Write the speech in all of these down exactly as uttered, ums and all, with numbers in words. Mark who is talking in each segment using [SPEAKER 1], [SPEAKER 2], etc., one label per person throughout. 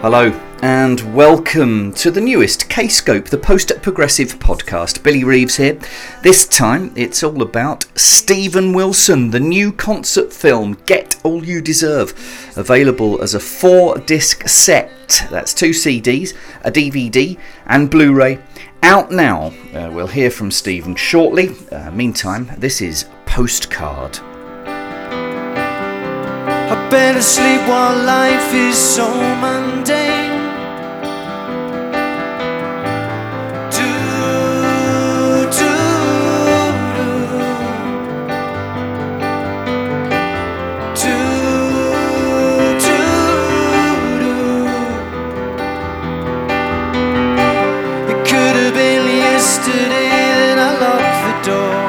[SPEAKER 1] Hello and welcome to the newest K-Scope, the post-progressive podcast. Billy Reeves here. This time it's all about Steven Wilson, the new concert film Get All You Deserve, available as a four-disc set. That's two C Ds, a D V D and Blu-ray. Out now. Uh, we'll hear from Steven shortly. Uh, meantime, this is Postcard.
[SPEAKER 2] I better sleep while life is so mundane. Do, do, do. Do, do, do. It could have been yesterday that I locked the door.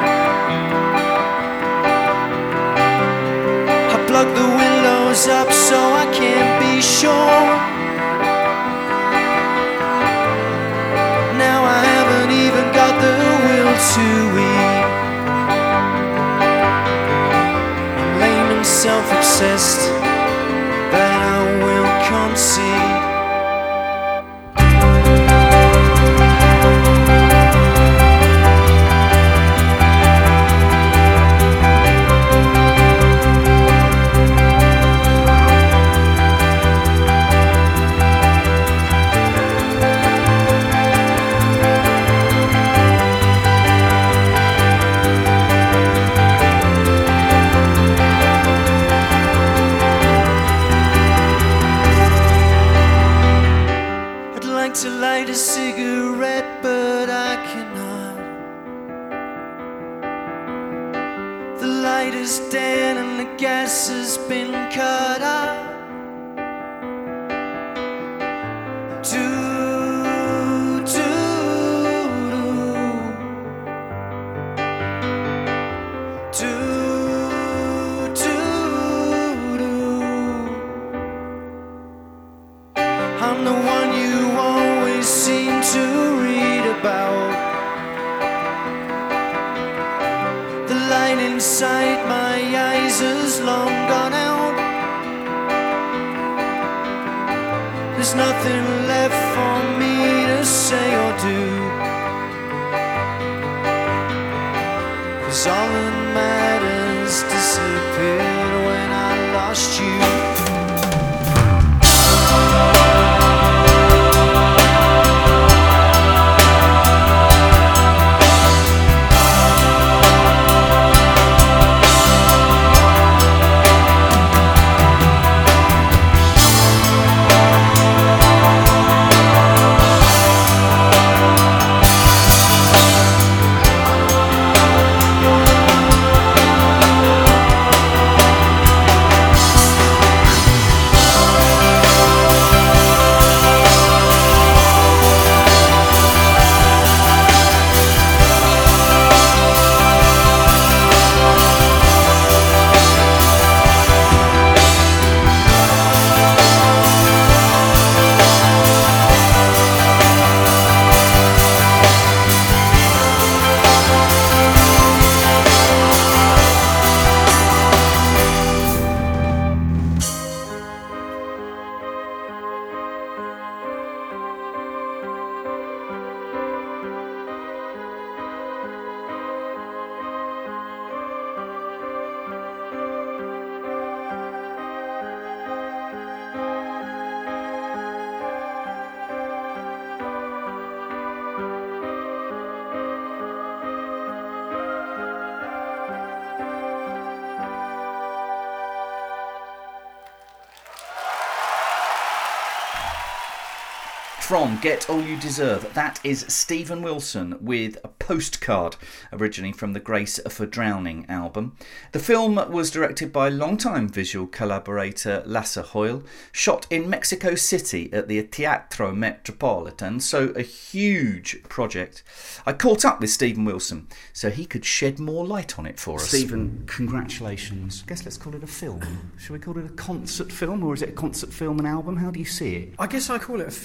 [SPEAKER 2] I plugged the windows up so I can't be sure. Now I haven't even got the will to eat. I'm lame and self-obsessed, that I will concede. To light a cigarette, but I cannot. The light is dead and the gas has been cut off. Do, do, do, do, do. I'm the one you always seem to read about. The light inside my eyes has long gone out. There's nothing left for me to say or do, 'cause all that matters disappeared when I lost you.
[SPEAKER 1] From Get All You Deserve, that is Steven Wilson with a Postcard, originally from the Grace for Drowning album. The film was directed by longtime visual collaborator Lasse Hoyle, shot in Mexico City at the Teatro Metropolitan, so a huge project. I caught up with Steven Wilson so he could shed more light on it for us. Steven, congratulations. I guess let's call it a film. Should we call it a concert film, or is it a concert film and album? How do you see it?
[SPEAKER 3] I guess I call it a film, yeah.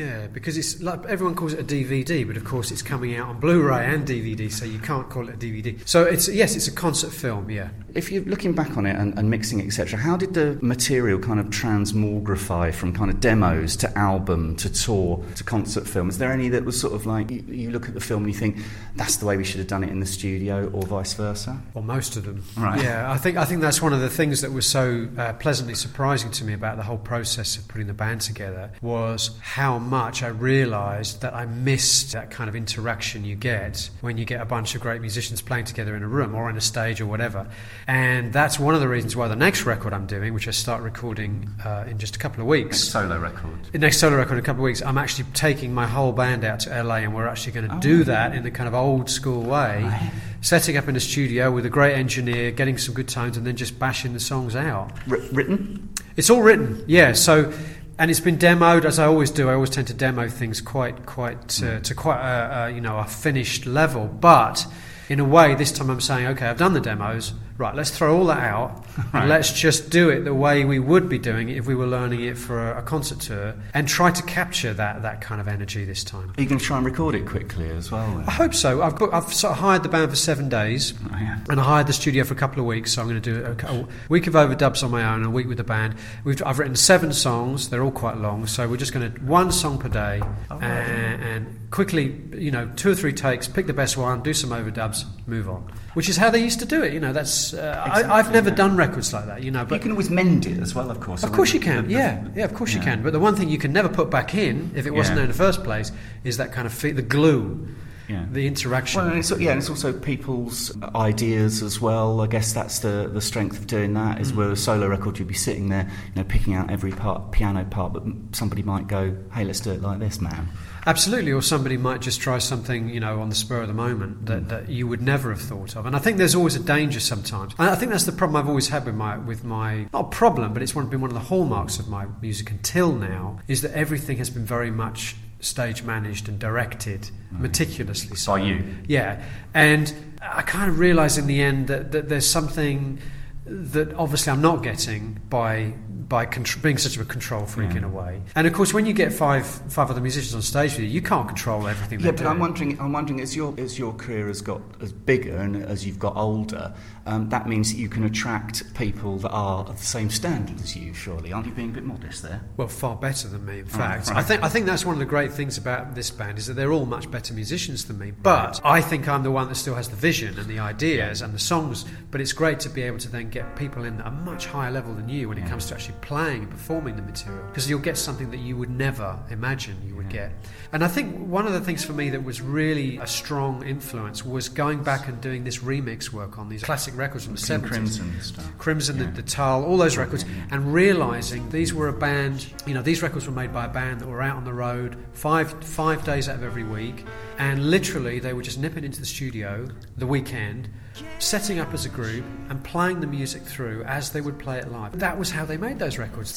[SPEAKER 3] Yeah, because it's like everyone calls it a D V D, but of course it's coming out on Blu-ray and D V D, so you can't call it a D V D. So it's yes, it's a concert film. Yeah.
[SPEAKER 1] If you're looking back on it and, and mixing it, et cetera, how did the material kind of transmogrify from kind of demos to album to tour to concert film? Is there any that was sort of like you, you look at the film and you think that's the way we should have done it in the studio, or vice versa?
[SPEAKER 3] Well, most of them.
[SPEAKER 1] Right.
[SPEAKER 3] Yeah, I think I think that's one of the things that was so uh, pleasantly surprising to me about the whole process of putting the band together, was how much I realised that I missed that kind of interaction you get when you get a bunch of great musicians playing together in a room or on a stage or whatever. And that's one of the reasons why the next record I'm doing, which I start recording uh, in just a couple of weeks.
[SPEAKER 1] Next solo record.
[SPEAKER 3] The next solo record in a couple of weeks, I'm actually taking my whole band out to L A, and we're actually going to
[SPEAKER 1] oh,
[SPEAKER 3] do
[SPEAKER 1] yeah.
[SPEAKER 3] that in the kind of old school way,
[SPEAKER 1] Right.
[SPEAKER 3] setting up in a studio with a great engineer, getting some good tones, and then just bashing the songs out.
[SPEAKER 1] R- written?
[SPEAKER 3] It's all written, yeah. So, and it's been demoed, as I always do. I always tend to demo things quite, quite uh, to quite a, a you know a finished level. But in a way, this time I'm saying, okay, I've done the demos. Right, let's throw all that out
[SPEAKER 1] Right.
[SPEAKER 3] and let's just do it the way we would be doing it if we were learning it for a, a concert tour, and try to capture that that kind of energy this time.
[SPEAKER 1] Are you going to try and record it quickly as well? Then?
[SPEAKER 3] I hope so. I've booked, I've sort of hired the band for seven days,
[SPEAKER 1] Oh, yeah.
[SPEAKER 3] and I hired the studio for a couple of weeks. So I'm going to do a, a week of overdubs on my own, and a week with the band. We've, I've written seven songs. They're all quite long, so we're just going to one song per day,
[SPEAKER 1] Oh, right.
[SPEAKER 3] and, and quickly, you know, two or three takes, pick the best one, do some overdubs, move on. Which is how they used to do it. You know, that's uh,
[SPEAKER 1] Exactly,
[SPEAKER 3] I, I've never
[SPEAKER 1] yeah.
[SPEAKER 3] done records like that. You know, but
[SPEAKER 1] you can always mend it as well, of course.
[SPEAKER 3] of course you can, yeah, yeah, of course you
[SPEAKER 1] Yeah.
[SPEAKER 3] can. But the one thing you can never put back in, if it wasn't
[SPEAKER 1] Yeah.
[SPEAKER 3] there in the first place, is that kind of fe- the glue,
[SPEAKER 1] Yeah.
[SPEAKER 3] the interaction.
[SPEAKER 1] Well, and it's, yeah, and it's also people's ideas as well. I guess that's the, the strength of doing that, is
[SPEAKER 3] Mm.
[SPEAKER 1] where a solo record you'd be sitting there, you know, picking out every part, piano part, but somebody might go, hey, let's do it like this, man.
[SPEAKER 3] Absolutely, or somebody might just try something, you know, on the spur of the moment that, that you would never have thought of. And I think there's always a danger sometimes. And I think that's the problem I've always had with my, with my not a problem, but it's one, been one of the hallmarks of my music until now, is that everything has been very much stage managed and directed meticulously. So.
[SPEAKER 1] By you.
[SPEAKER 3] Yeah, and I kind of realise in the end that, that there's something that obviously I'm not getting by by contr- being such a control freak
[SPEAKER 1] Yeah.
[SPEAKER 3] in a way. And of course, when you get five five other musicians on stage with you, you can't control everything.
[SPEAKER 1] Yeah,
[SPEAKER 3] they're
[SPEAKER 1] but
[SPEAKER 3] doing.
[SPEAKER 1] I'm wondering. I'm wondering as your as your career has got as bigger and as you've got older, um, that means that you can attract people that are of the same standard as you. Surely, aren't you being a bit modest there?
[SPEAKER 3] Well, far better than me, in fact.
[SPEAKER 1] right.
[SPEAKER 3] I think I think that's one of the great things about this band, is that they're all much better musicians than me. But I think I'm the one that still has the vision and the ideas and the songs. But it's great to be able to then get people in at a much higher level than you when it
[SPEAKER 1] Yeah.
[SPEAKER 3] comes to actually playing and performing the material, because you'll get something that you would never imagine you would
[SPEAKER 1] Yeah.
[SPEAKER 3] get. And I think one of the things for me that was really a strong influence was going back and doing this remix work on these classic records from the
[SPEAKER 1] King
[SPEAKER 3] seventies.
[SPEAKER 1] Crimson stuff.
[SPEAKER 3] Crimson,
[SPEAKER 1] Yeah.
[SPEAKER 3] the, the Tull, all those records, and realising these were a band, you know, these records were made by a band that were out on the road five five days out of every week, and literally they were just nipping into the studio the weekend, setting up as a group and playing the music through as they would play it live. That was how they made those records.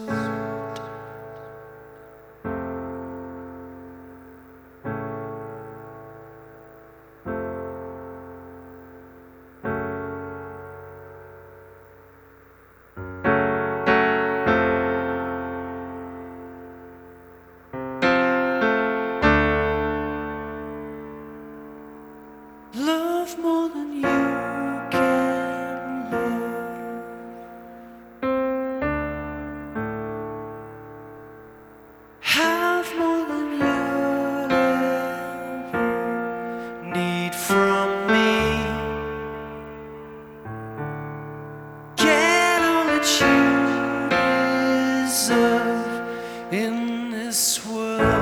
[SPEAKER 2] Love more than you can love. Have more than you'll ever need from me. Get all that you deserve in this world.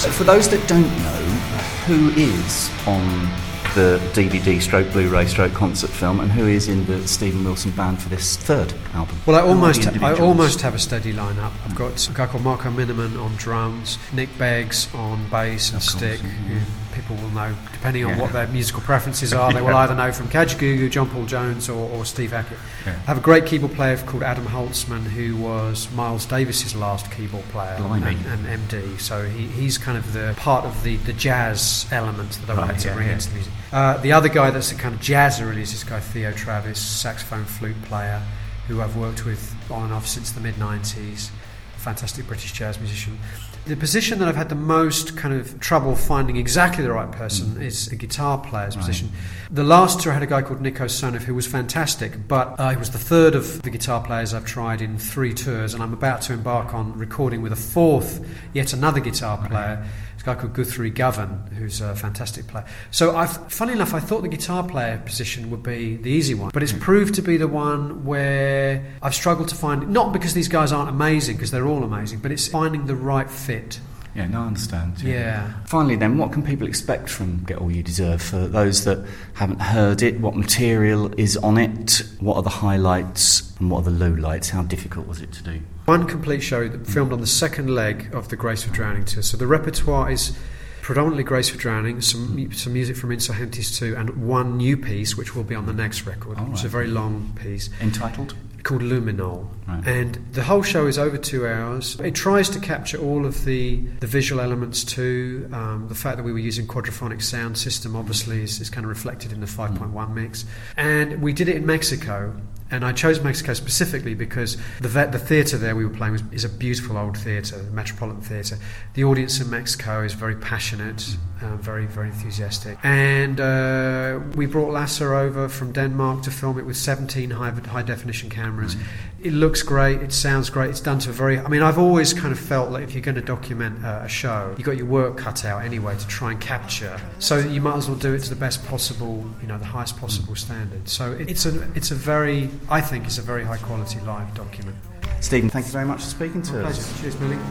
[SPEAKER 1] For those that don't know, who is on the D V D stroke Blu-ray stroke concert film, and who is in the Steven Wilson band for this third album?
[SPEAKER 3] Well, I almost I almost have a steady lineup. I've got a guy called Marco Miniman on drums, Nick Beggs on bass and
[SPEAKER 1] Of course,
[SPEAKER 3] stick,
[SPEAKER 1] yeah.
[SPEAKER 3] who people will know depending on
[SPEAKER 1] Yeah.
[SPEAKER 3] what their musical preferences are. They will either know from Kajagoogoo, John Paul Jones, or, or Steve Hackett.
[SPEAKER 1] Yeah.
[SPEAKER 3] I have a great keyboard player called Adam Holtzman, who was Miles Davis's last keyboard player
[SPEAKER 1] Blimey.
[SPEAKER 3] and, and M D. So he, he's kind of the part of the, the jazz element that I
[SPEAKER 1] Right,
[SPEAKER 3] wanted to
[SPEAKER 1] yeah,
[SPEAKER 3] bring
[SPEAKER 1] yeah.
[SPEAKER 3] into the music. Uh, the other guy that's a kind of jazzer really is this guy Theo Travis, saxophone flute player, who I've worked with on and off since the mid nineties. Fantastic British jazz musician. The position that I've had the most kind of trouble finding exactly the right person mm. is the guitar player's
[SPEAKER 1] Right.
[SPEAKER 3] position. The last tour I had a guy called Nico Sonov who was fantastic, but uh, he was the third of the guitar players I've tried in three tours, and I'm about to embark on recording with a fourth, yet another guitar player. Right. A guy called Guthrie Govan, who's a fantastic player. So, I've, funny enough, I thought the guitar player position would be the easy one, but it's proved to be the one where I've struggled to find, not because these guys aren't amazing, because they're all amazing, but it's finding the right fit.
[SPEAKER 1] Yeah, no, I understand. Yeah.
[SPEAKER 3] Yeah.
[SPEAKER 1] Finally then, what can people expect from Get All You Deserve? For those that haven't heard it, what material is on it? What are the highlights and what are the lowlights? How difficult was it to do?
[SPEAKER 3] One complete show that filmed on the second leg of the Grace for Drowning tour. So the repertoire is predominantly Grace for Drowning, some some music from Insurgentes too, and one new piece which will be on the next record.
[SPEAKER 1] Oh, right.
[SPEAKER 3] It's a very long piece.
[SPEAKER 1] Entitled?
[SPEAKER 3] Called Luminol.
[SPEAKER 1] Right.
[SPEAKER 3] And the whole show is over two hours. It tries to capture all of the, the visual elements too. Um, the fact that we were using quadraphonic sound system obviously is, is kind of reflected in the five point one mix. And we did it in Mexico. And I chose Mexico specifically because the vet, the theatre there we were playing was, is a beautiful old theatre, the Metropolitan Theatre. The audience in Mexico is very passionate, uh, very, very enthusiastic. And uh, we brought Lasser over from Denmark to film it with seventeen high, high definition cameras. Mm. It looks great, it sounds great, it's done to a very... I mean, I've always kind of felt like if you're going to document uh, a show, you've got your work cut out anyway to try and capture. So you might as well do it to the best possible, you know, the highest possible standard. So it, it's a it's a very... I think it's a very high quality live document.
[SPEAKER 1] Steven, thank you very much for speaking to
[SPEAKER 3] My
[SPEAKER 1] us.
[SPEAKER 3] pleasure. Cheers, Millie.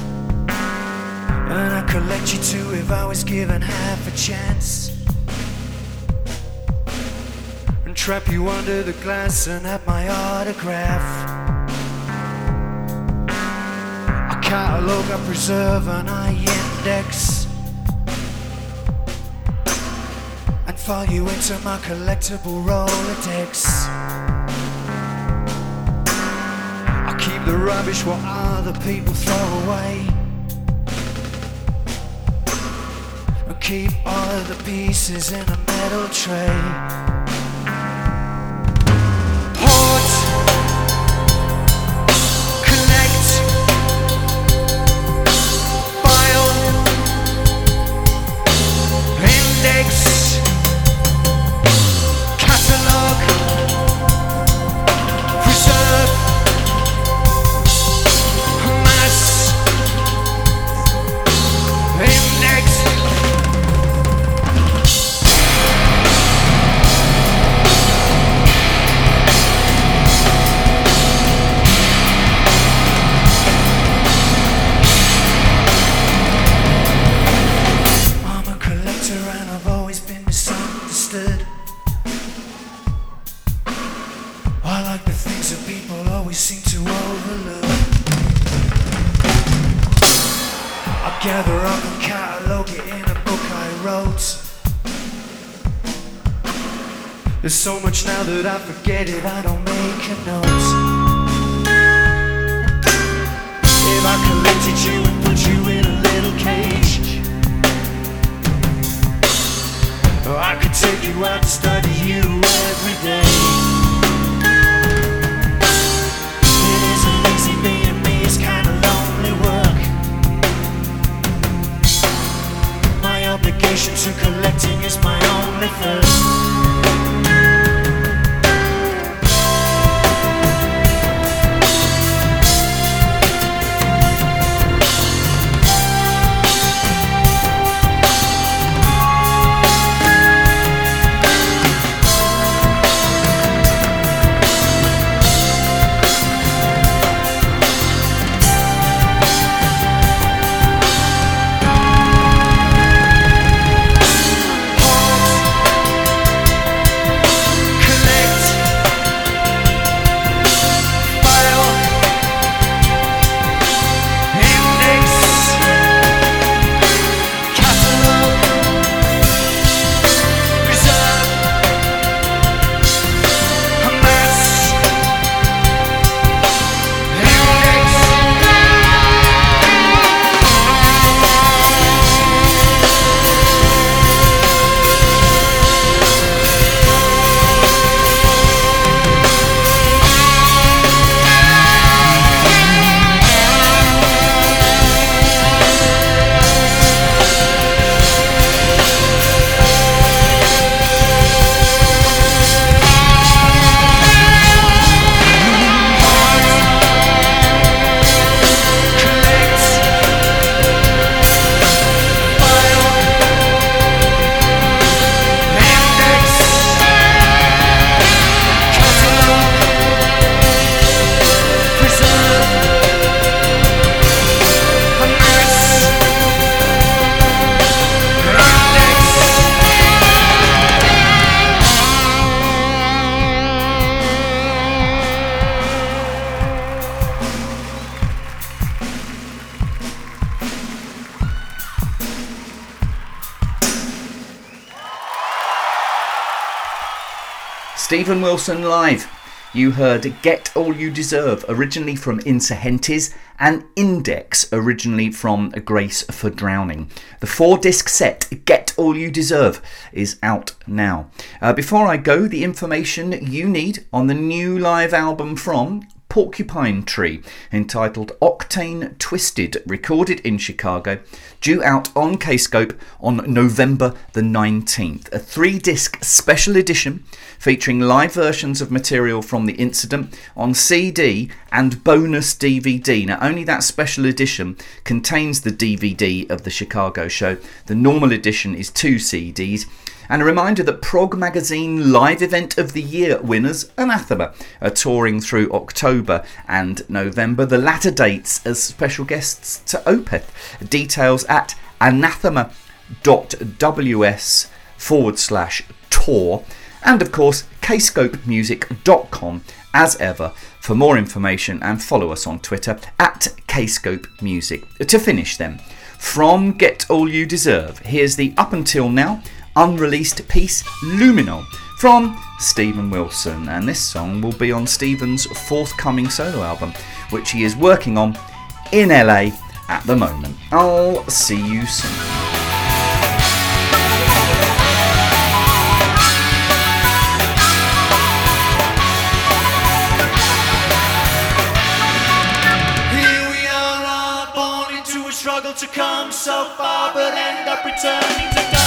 [SPEAKER 2] And I could let you too if I was given half a chance, and trap you under the glass and have my autograph. I catalogue, I preserve, and I index, and file you into my collectible Rolodex. Keep the rubbish what other people throw away, and keep all of the pieces in a metal tray. Port, connect, file, index, catalog, preserve, index. I'm a collector and I've always been misunderstood. I like the things that people always seem to overlook. I gather up and catalogue it in a book I wrote. There's so much now that I forget it, I don't make a note. If I collected you and put you in a little cage, I could take you out to study you every day. It isn't easy being me, it's kinda lonely work. My obligation to collecting is my only thirst.
[SPEAKER 1] Steven Wilson live. You heard Get All You Deserve, originally from Insurgentes, and Index, originally from Grace for Drowning. The four-disc set, Get All You Deserve, is out now. Uh, before I go, the information you need on the new live album from Porcupine Tree, entitled Octane Twisted, recorded in Chicago, due out on Kscope on November the nineteenth. A three-disc special edition featuring live versions of material from the incident on C D and bonus D V D. Now, only that special edition contains the D V D of the Chicago show. The normal edition is two C Ds. And a reminder that Prog Magazine Live Event of the Year winners, Anathema, are touring through October and November. The latter dates as special guests to Opeth. Details at anathema.ws forward slash tour. And of course, kscope music dot com as ever for more information, and follow us on Twitter at kscopemusic. To finish then, from Get All You Deserve, here's the up until now unreleased piece Luminol from Steven Wilson, and this song will be on Steven's forthcoming solo album, which he is working on in L A at the moment. I'll see you soon.
[SPEAKER 2] Struggle to come so far, but end up returning to dust.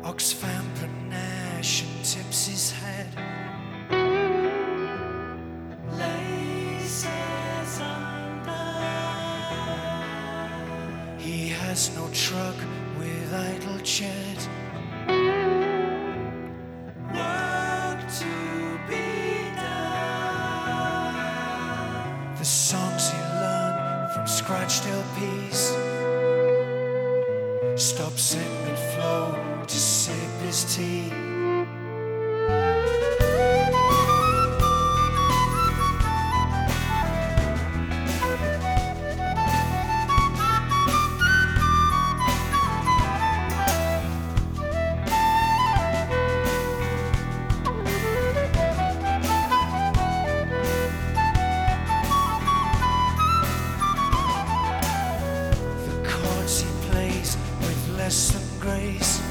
[SPEAKER 2] Oxfam panache and tips his head. Laces undone. He has no truck with idle jet. Work to be done. The songs he learned from scratched L Ps. Stops in mid-flow to sip his tea. The chords he plays with less than grace.